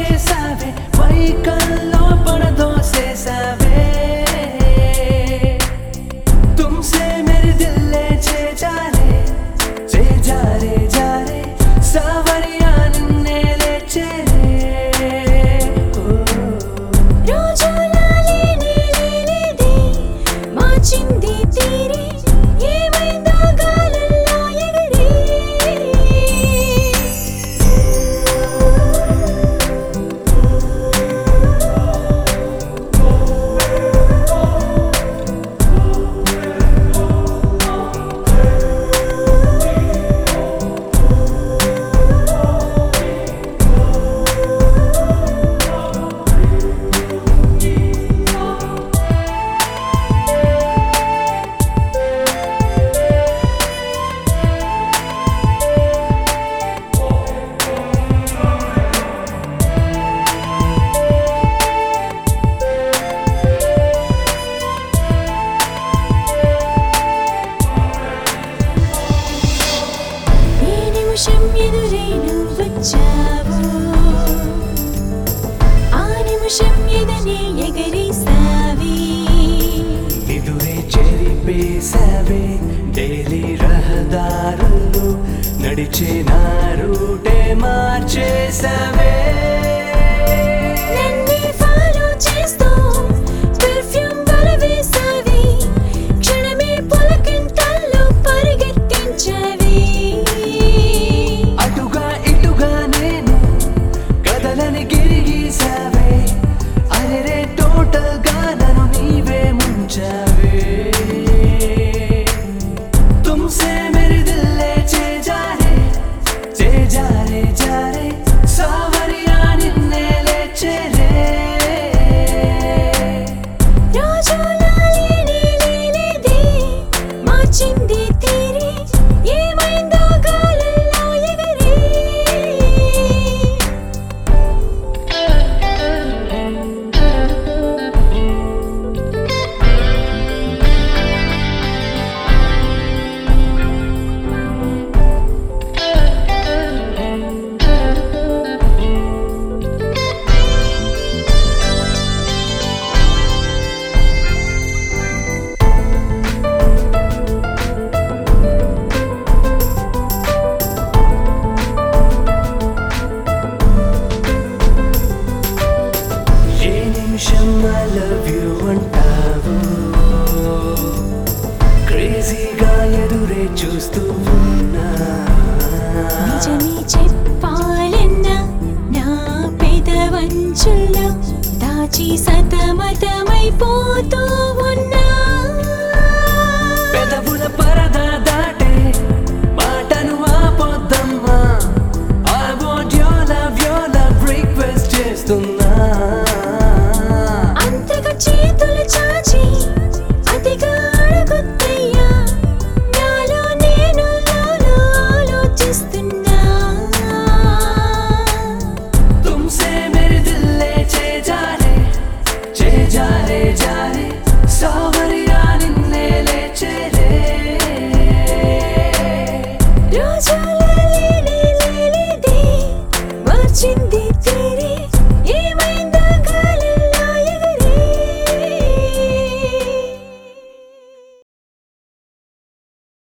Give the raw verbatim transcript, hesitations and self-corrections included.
చేసావే వైకల్లో పడదోసేసావే तुमसे मेरे दिल ले चे जा रे चे जा रे जा रे सावरिया निन्ने ले चे రోజు లాలే నీలే దే మార్చింది తీరే ఏమైందో గాలుల్లో ఎగిరే నిమిషం ఎదురే నువ్వు వచ్చావు ఆ నిమిషం ఎదనే ఎగరేసావి ఎదురే చెరిపేసావే డైలీ రహదారుల్లో నడిచే నా రూటే మార్చేసావే నన్నే ఫాలో చేస్తూ పర్ఫ్యూమ్ వలవేసావి క్షణమే పులకింతల్లో పరిగెత్తించావి అటుగా ఇటుగా నేను కదలని గిరిగీసావే అరెరే టోటల్ గా నన్ను నీవే ముంచావే तुमसे मेरे दिल ले चे जा रे चे जा रे जा रे सावरिया निन्ने ले चे रे రోజు లాలే నీలే దే మార్చింది తీరే ఏమైందో గాలుల్లో ఎగిరే ఏ నిమిషం I love you అంటావు క్రేజీగా ఎదురే చూస్తూ ఉన్నా నిజమే చెప్పాలన్నా నా పెదవంచుల్లో దాచి సతమతమైపోతూ ఉన్నా